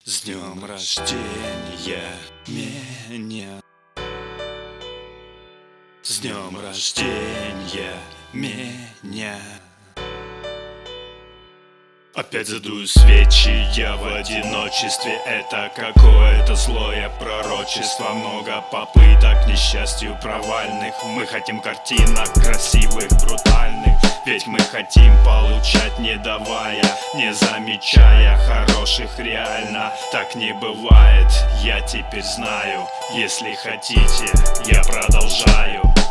С днем рождения меня. С днем рождения меня. Опять задую свечи я в одиночестве. Это какое-то злое пророчество. Много попыток, к несчастью, провальных. Мы хотим картинок красивых, брутальных. Ведь мы хотим получать, не давая, не замечая хороших реально. Так не бывает, я теперь знаю. Если хотите, я продолжаю.